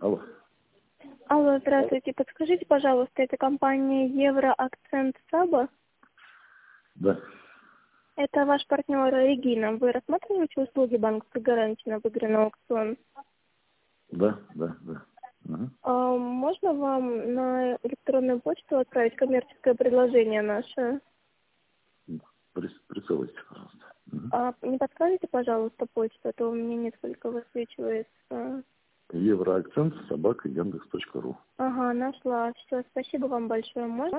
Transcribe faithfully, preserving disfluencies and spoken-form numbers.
Алло. Алло, здравствуйте. Подскажите, пожалуйста, это компания Евроакцент Саба? Да. Это ваш партнер Регина. Вы рассматриваете услуги банковской гарантии на выигранный аукцион? Да, да, да. Угу. А можно вам на электронную почту отправить коммерческое предложение наше? Прис- Присылайте, пожалуйста. Угу. А не подскажете, пожалуйста, почту, а то у меня несколько высвечивается. Евроакцент собака яндекс точка ру. Ага, нашла. Все, спасибо вам большое. Можно?